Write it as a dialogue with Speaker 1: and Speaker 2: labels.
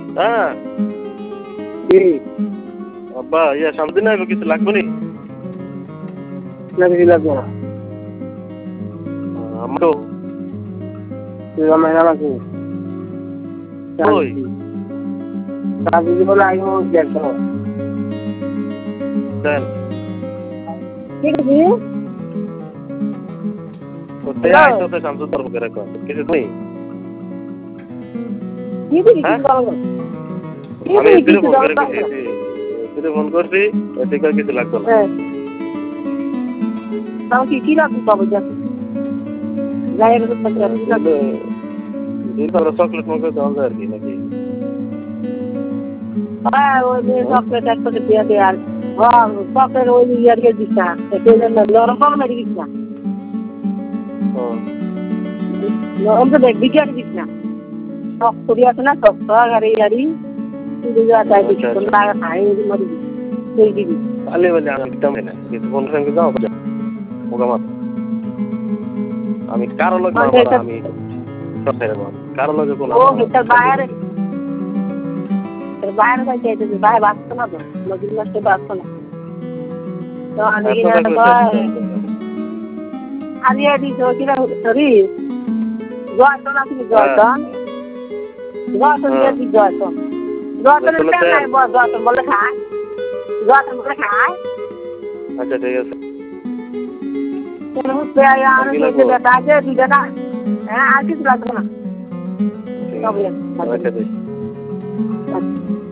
Speaker 1: হ্যাঁ
Speaker 2: কি
Speaker 1: আব্বা ইয়া সামনে না কিছু লাগবে নি
Speaker 2: লাগবে লাগবে না
Speaker 1: আমারও
Speaker 2: তুই আমার আমাকে
Speaker 1: ওই
Speaker 2: কাজে বলে আগে দেখো
Speaker 1: দেন
Speaker 2: ঠিক আছে
Speaker 1: কোথায় আইতো তো শামসুর তরফ করে রাখো কিছু নেই
Speaker 2: কি দিবি কি বলবো
Speaker 1: আমি ফোন করছি এদিকে কিছু লাগবে না
Speaker 2: তাও কি লাগবে বাবু যাচ্ছে গায়ের
Speaker 1: চকলেট মগে দেওয়া যায় আর কি নাকি
Speaker 2: হ্যাঁ ওই চকলেট এক প্যাকেট দিয়ে দেয় আর চকলেট ওই ইয়ারকে দিস না নরম কম মেরে দিস না নরম তো দেখ বিকে দিস না টক করি আছে না টক আর এই আরি তুই যা তাই দিস কোন লাগা খাই মরি তুই দিবি
Speaker 1: আলে বলে আমি একদম না কিছু কোন সঙ্গে যাও মোগামাত আমি কারো লোক না আমি সব ছেড়ে দেব কারো লোকে কোন
Speaker 2: ও ভিতর বাইরে বাইরে যাইতে দিবি বাইরে বাসতো না তো নদীর মাঝে বাসতো না তো আমি না তো আমি আদি তো কিরা সরি জয়তো না তুমি জয়তো জয়তো দিয়ে দি জয়তো জয়তো না জয়তো বলে খায় জয়তো বলে খায়
Speaker 1: আচ্ছা ঠিক আছে
Speaker 2: কেন বুঝতে আর দুটো বেটা আছে দুটো না হ্যাঁ আর কিছু লাগবে না
Speaker 1: আচ্ছা